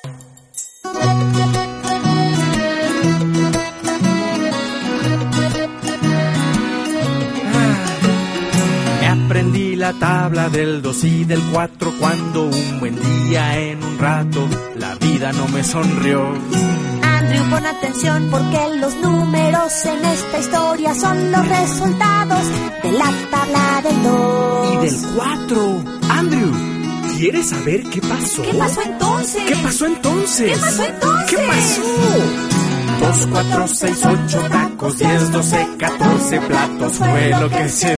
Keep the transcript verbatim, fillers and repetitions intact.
Me aprendí la tabla del dos y del cuatro cuando un buen día en un rato la vida no me sonrió. Andrew, pon atención porque los números en esta historia son los resultados de la tabla del dos. Y del cuatro. Andrew, ¿quieres saber qué pasó? ¿Qué pasó entonces? ¿Qué pasó entonces? ¿Qué pasó entonces? ¿Qué pasó? Dos, cuatro, seis, ocho tacos, diez, doce, catorce platos fue lo que se